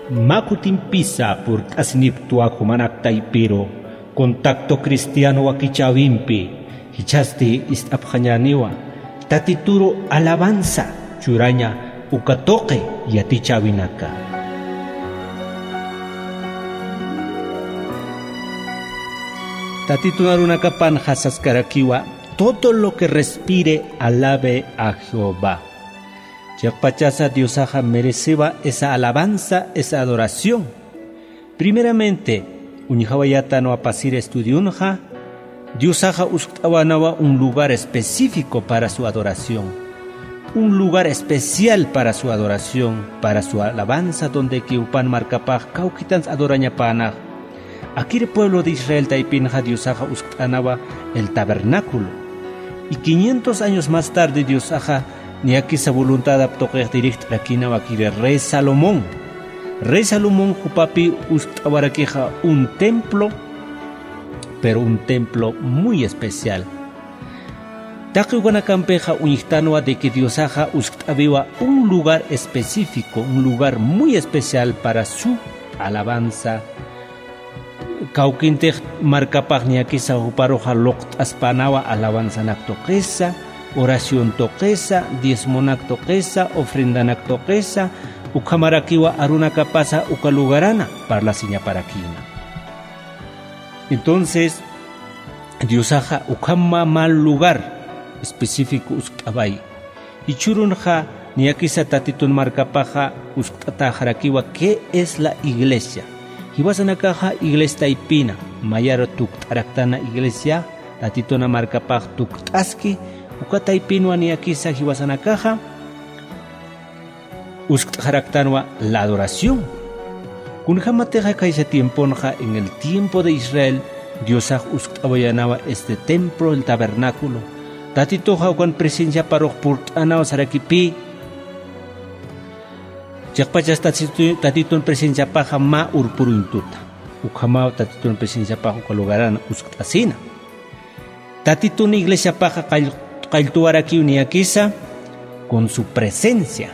Makutin pisa por asniptua humanaktai pero contacto cristiano wakichawimpi hichasti istapjanyaniwa tatituro alabanza churaña ukatoque yatichawinaka. Tatitunarunakapan hasaskarakiwa todo lo que respire alabe a Jehová. Chakpachasa Diosaja mereceba esa alabanza, esa adoración. Primeramente, Unihawayata no apasir estudiunja, Diosaja uskawanawa un lugar específico para su adoración. Un lugar especial para su adoración, para su alabanza, donde que upan marcapaj kaukitans adorañapanaj. Aquí el pueblo de Israel taipinja Diosaja uskanawa el tabernáculo. Y 500 años más tarde Diosaja ni aquí esa voluntad aptoquej direct rakina wakire rey Salomón. Rey Salomón jupapi ustawaraqueja un templo, pero un templo muy especial. Taki Guanakampeja unihtanua de que Diosaja ustabiwa un lugar específico, un lugar muy especial para su alabanza. Kauquintej marcapagnia quizá uparoja loct aspanawa alabanza nactoquesa, oración toquesa, diezmonac toquesa, ofrendanak toquesa, ukamarakiwa aruna capasa ukalugarana para la seña paraquina. Entonces, Diosaja ukama mal lugar específico uskabay. Y churunja ni aquí sa tatitun marcapaja uskataharakiwa, ¿qué es la iglesia? Hiwasanakaja iglesia taipina, mayaro tuktaraktana iglesia, tatituna marcapaj tuktaski, ukataipinwa ni aquí sa hiwasanakaja, uskataraktanwa la adoración. Kunjamateja kaisa tiemponja en el tiempo de Israel, Diosaj usktabayanawa este templo, el tabernáculo. Tatitoja ukan presencia paroj purtanawa sarakipi. Chakpachas tatitun presencia paja ma urpuruntuta. Ukama tatitun presencia paja ukalugaran usktasina. Tatitun iglesia paja kailtuaraki uniakisa con su presencia.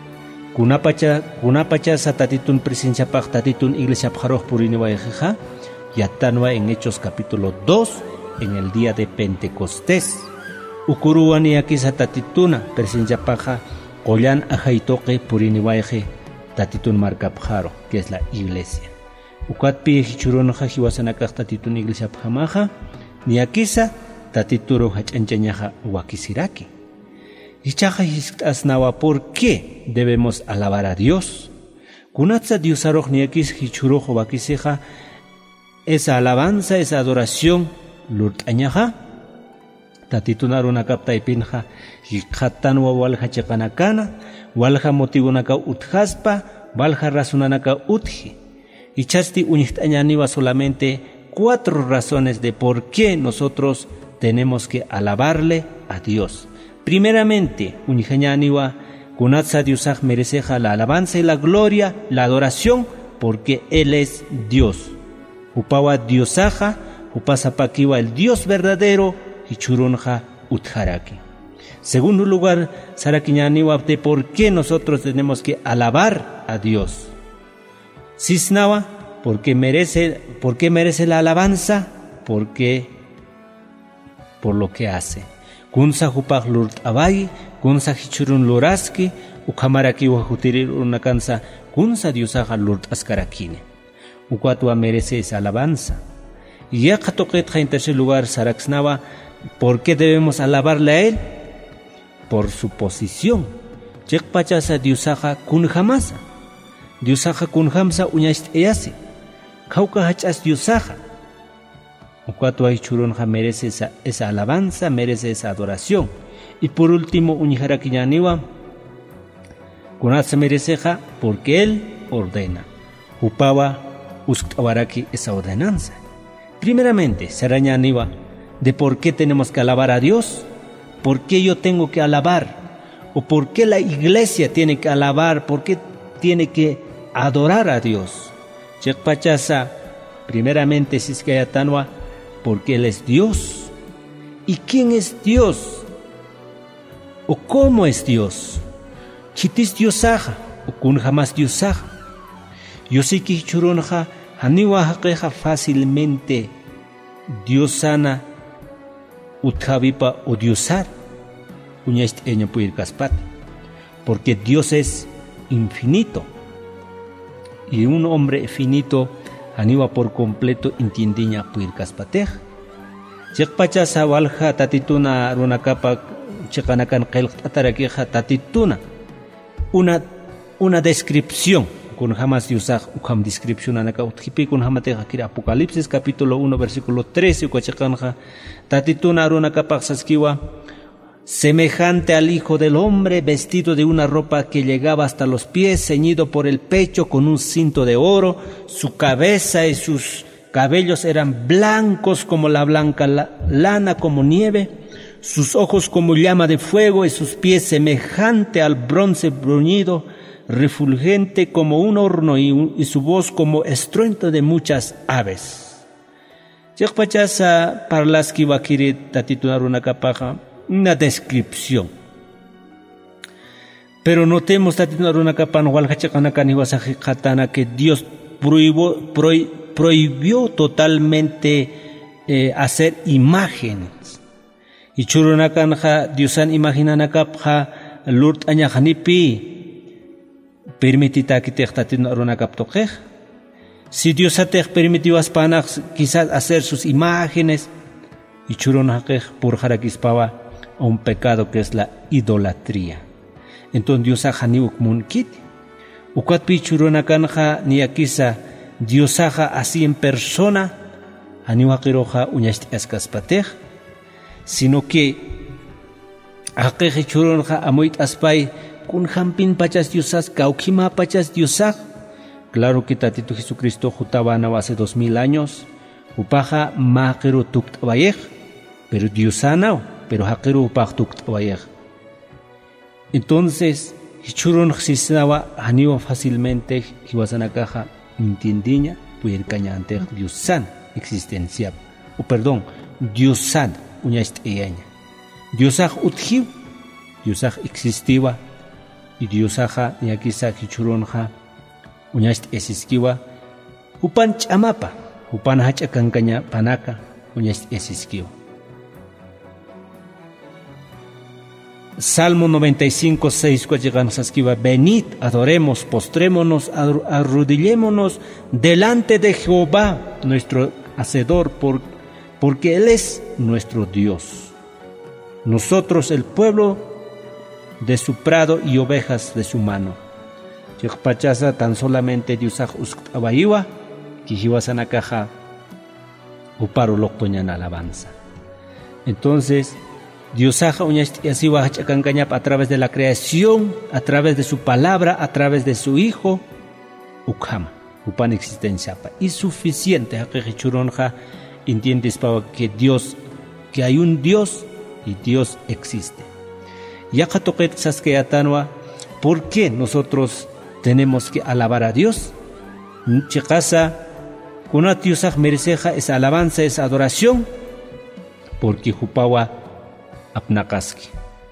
Kunapacha sa tatitun presencia paja tatitun iglesia pajaroj puriniwaejeja. Yatanwa en Hechos capítulo 2 en el día de Pentecostés. Ukuruani aquí sa tatituna presencia paja Koyan ajaitoque puriniwaeje tatitun marcapjaro, que es la iglesia. Ukatpi hichuronoja hiwasanakaj tatitun iglesia pjamaja, ni akisa tatituro hachanchañaja wakisiraki. Hichaja histasnawa, ¿por qué debemos alabar a Dios? Kunatsa diosaroj ni akis hichurojo wakiseja, esa alabanza, esa adoración, lurtañaja, tatitunaruna kaptaipinja, hikhatanwa walja chekanakana, walja motivunaka uthaspa, walja razonanaka uthi. Y chasti unihtañaniwa solamente 4 razones de por qué nosotros tenemos que alabarle a Dios. Primeramente, unijañaniwa kunatsa diosaj mereceja la alabanza y la gloria, la adoración, porque Él es Dios. Upawa diosaja, upasapakiwa el Dios verdadero, y churunja utharaki. Segundo lugar, sarakiñaniwa de por qué nosotros tenemos que alabar a Dios. Sisnawa, ¿por qué merece la alabanza? Porque por lo que hace. Kunsa hupaj lurt abay, kunsa hichurun luraski, ukamaraki wajutirir unakansa, kunsa diosaja lurt askarakine. Ukatua merece esa alabanza. Y ya katoquetja en tercer lugar, saraksnawa, ¿por qué debemos alabarle a Él? Por su posición. Chekpachasa diosaja kunjamasa. Diosaja kunjamsa uñast eyase. Kauka hachas diosaja. Ukatua churonja merece esa alabanza, merece esa adoración. Y por último, uñijarakiñaniwa, kunatsa mereceja porque Él ordena. Upawa usktawaraki esa ordenanza. Primeramente, sarañaniwa, de por qué tenemos que alabar a Dios, por qué yo tengo que alabar, o por qué la iglesia tiene que alabar, por qué tiene que adorar a Dios. Chekpachasa, primeramente, Siskayatanwa, porque Él es Dios. ¿Y quién es Dios? ¿O cómo es Dios? Chitis diosaja, o kun jamás diosaja. Yosiki churonja haniwa hakeja fácilmente Diosana utjavipa odiosar uñaist eña puir caspat, porque Dios es infinito y un hombre finito haniwa por completo entiendiña puir caspatej. Chikpacha sawalja tatituna runakapa chikanakan qelq atarakeja tatituna una descripción con jamás Diosaj ukam descripción anaka utjipi con jamateja kira Apocalipsis capítulo 1 versículo 13 ukachikanja tatituna runakapa saskiwa semejante al Hijo del Hombre, vestido de una ropa que llegaba hasta los pies, ceñido por el pecho con un cinto de oro, su cabeza y sus cabellos eran blancos como la blanca lana, como nieve, sus ojos como llama de fuego y sus pies semejante al bronce bruñido, refulgente como un horno y su voz como estruendo de muchas aves. Chakpachasa parlaski wakiri tatitunar una capaja, una descripción. Pero notemos tatitunar una capaja que Dios prohibió totalmente hacer imágenes. Y churunakanja Diosan imaginanakapja lurt añajanipi permitita que te tatitunar una captoquej. Si Dios te permitió aspanar quizás hacer sus imágenes y churunakej por jaraquispaba a un pecado que es la idolatría. Entonces Dios ajaniuk munkit ukatpi churunakanja ni akisa Dios así en persona aniwakiroja uñast escaspatej, sino que aqueje churunja amoit aspay kun jampin pachas Diosas kaukima pachas Diosaj. Claro que tatito Jesucristo jutaba hace 2000 años upaja maquero tuktbayej, pero Diosanao, pero haquero upaj tuktbayej. Entonces churun xisnawa haniwa fácilmente hiwasanakaja mintindiña puyer caña ante Diosan existencia, o perdón, Diosan uñast eyaña. Diosaj utjiv, Diosaj existiva y Diosaja ñakisa hichurunja uñast esiskiwa upan chamapa, upan hachakankaña panaka uñast esiskiwa. Salmo 95:6 cuachiganos esquiva: venid, adoremos, postrémonos, arrodillémonos delante de Jehová, nuestro hacedor, porque Él es nuestro Dios. Nosotros el pueblo de su prado y ovejas de su mano. Chikpachasa tan solamente Diosaj usktabayiwa, kijiwasanakaja uparo loktoñan alabanza. Entonces Diosaja uñast yasiwa hachakankañap a través de la creación, a través de su palabra, a través de su hijo, ukhama, upan existencia pa. Y suficiente hakechichuronja entiendes pa que hay un Dios y Dios existe. Yakatoket saskeatanwa, ¿por qué nosotros tenemos que alabar a Dios? Chikasa, kunat Diosaj mereceja es alabanza, es adoración, porque jupawa apnakaski.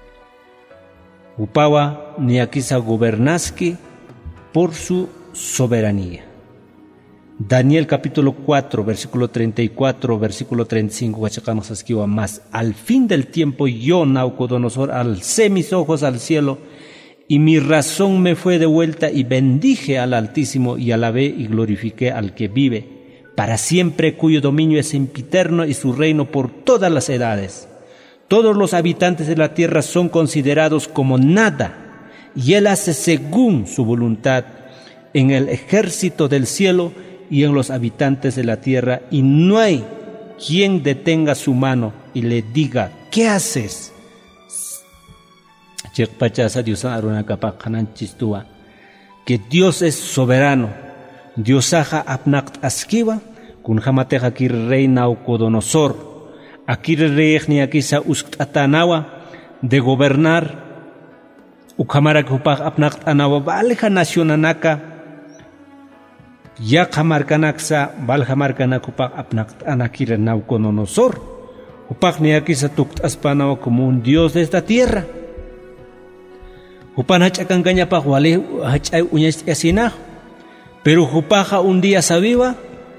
Upawa niakisa gobernaski por su soberanía. Daniel capítulo 4, versículo 34, versículo 35, guachacamos asquiwa más. Al fin del tiempo yo, Naucodonosor, alcé mis ojos al cielo y mi razón me fue de vuelta y bendije al Altísimo y alabé y glorifiqué al que vive para siempre, cuyo dominio es sempiterno y su reino por todas las edades. Todos los habitantes de la tierra son considerados como nada, y Él hace según su voluntad en el ejército del cielo y en los habitantes de la tierra, y no hay quien detenga su mano y le diga, ¿qué haces? Que Dios es soberano. Diosaja apnakt askiva, kun jamateja kir reina Naucodonosor. Aquí rey quizá uskatanawa de gobernar ukamara kupag apnak anawa balja nacionanaka ya kamarkanaksa balja markanakupag apnak anakira Naucodonosor upag quizá tukt aspanawa como un dios de esta tierra upan hachakangaña pag wale hachay uñas asina Pero Jupaja un día sabía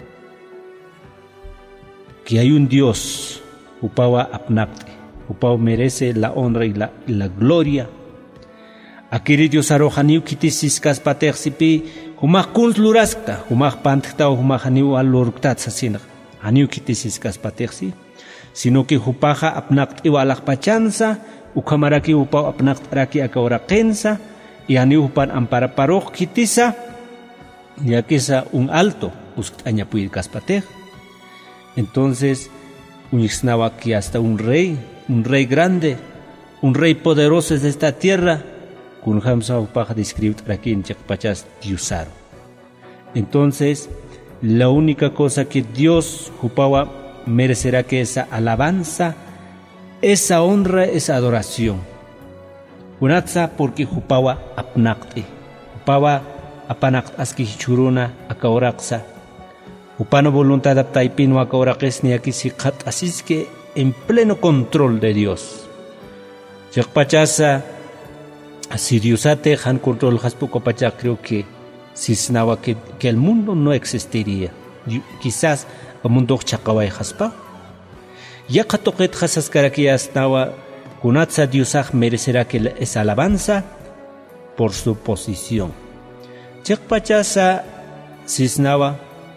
que hay un Dios, Jupawa apnapte. Jupawa merece la honra y la gloria. Akiri Dios arojaniu kitisis kaspatexsipi, humaj kunz luraskta, humaj pantkta o humaj haniu alurktat sasina, haniu kitisis kaspatexsi, sino que Jupaja apnakt iwalakpachansa, ukamaraki Jupawa apnakt raki akaurakensa, y haniu Jupan amparaparoj kitisa, ya que es un alto, uscaña puir caspatej. Entonces, unixnaba que hasta un rey grande, un rey poderoso de esta tierra, con Hamza Upaja describe aquí en Chakpachas Diosaro. Entonces, la única cosa que Dios Jupawa merecerá que esa alabanza, esa honra, esa adoración. Unatza porque Jupawa apnakte, Jupawa apanak aski churuna akaoraksa. Upano voluntad aptaipino akaorakes ni aquí si kat así que en pleno control de Dios. Chakpachasa si Diosate han control haspuko pacha creo que si snaba que el mundo no existiría. Quizás el mundo chakawai haspa. Ya katoket hasas karakias nawa kunatsa Diosaj merecerá que esa alabanza por su posición. Chakpachasa sisnawa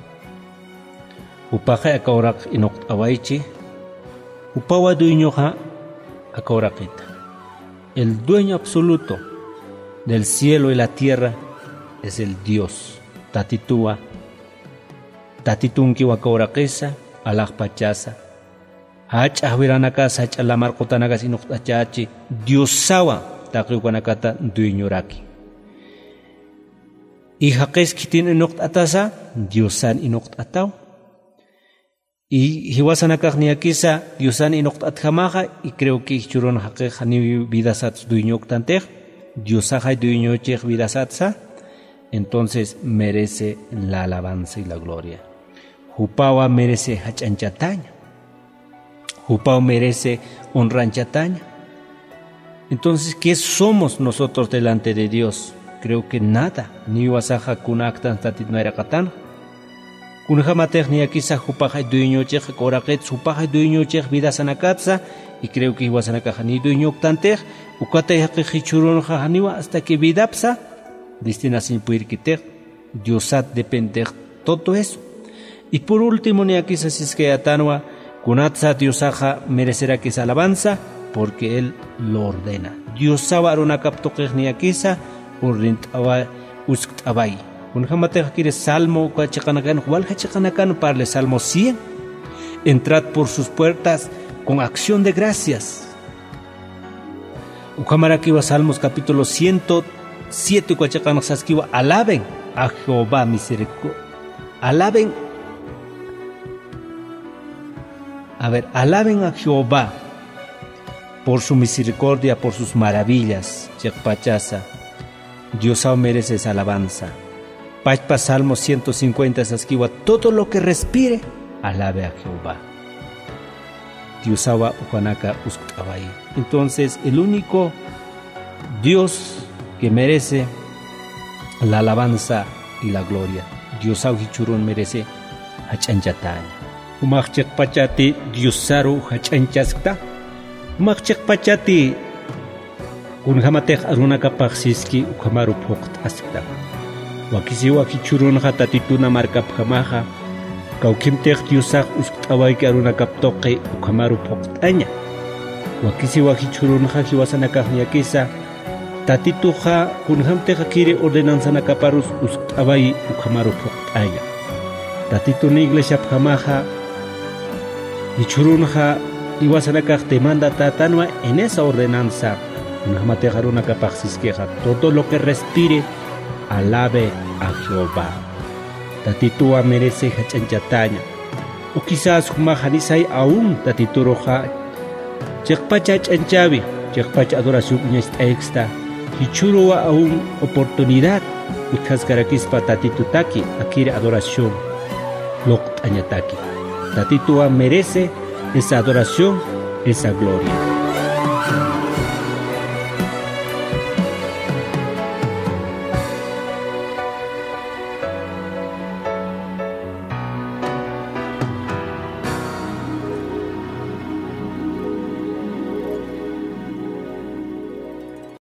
Upaja akaurak inok awaichi Upawa dueñoja akaurakita. El dueño absoluto del cielo y la tierra es el Dios. Tatitúa Tatitunki wakaurakesa alakpachasa hach ahwiranaka hach alamarqutanagas inok achachi Diosawa taqiwanakata dueñoraki. Y Jaques kitin inokt atasa, Diosan inokt ataw. Y hiwasanakak ni akisa, Diosan inokt atjamaja, y creo que churon Jaques hani vidasats duiñok tantej, Diosaja duiñochej vidasatsa, entonces merece la alabanza y la gloria. Jupawa merece hachanchatanya, Jupawa merece honranchataña. Entonces, ¿qué somos nosotros delante de Dios? Creo que nada, ni wasaja kunaktan tatit nairaqatan. Kunjamatej ni akisa Jupaja duiñochej koraket Jupaja duiñochej vidasanakatsa y creo que wasanakaja ni duiñoktantej ukatej hichuronja haniwa hasta que vidapsa destinación puirkitej Diosat depende todo eso. Y por último ni akisa siske atanwa kunatsa Diosaja merecerá que se alabanza porque él lo ordena. Diosawa arunakaptokej ni akisa urrintawa usktabai. Unjamateja quiere salmo kachakanakan, wal kachakanakan parle salmo 100. Entrad por sus puertas con acción de gracias. Ukamarakiwa Salmos capítulo 107 kachakanasaskiwa alaben a Jehová misericordia. Alaben a Jehová por su misericordia, por sus maravillas. Chakpachasa. Dios merece esa alabanza. Pachpa Salmo 150 saskiwa, todo lo que respire, alabe a Jehová. Diosawa upanaka usktabai. Entonces, el único Dios que merece la alabanza y la gloria. Diosawa hichurun merece hachanchatanya. Umachek pachati Diosaru hachanchaskta. Umachek pachati Kunjamatek arunaka paxiski ukamaru pokt askta. Wakisi wakichurun hatatituna markapjamaja. Kaukimtek Diosaj usktawaiki arunaka toqi ukamaru poktanya. Wakisi wakichurun hajiwasanaka yakisa. Tatituja kunjamteja kiri ordenanzanaka parus usktawai ukamaru poktanya. Tatituna iglesia pjamaja. Ichurunja iwasanaka demanda tatanwa en esa ordenanza. Todo lo que respire, alabe a Jehová. Tatitúa merece hachanchatanya. O quizás humajanisay aún tatituroja. Chekpacha chanchavi, chekpacha adoración extra. Hichurua aún oportunidad. Utkascarakispa tatitutaki, akire adoración. Loktanyataki. Tatitúa merece esa adoración, esa gloria.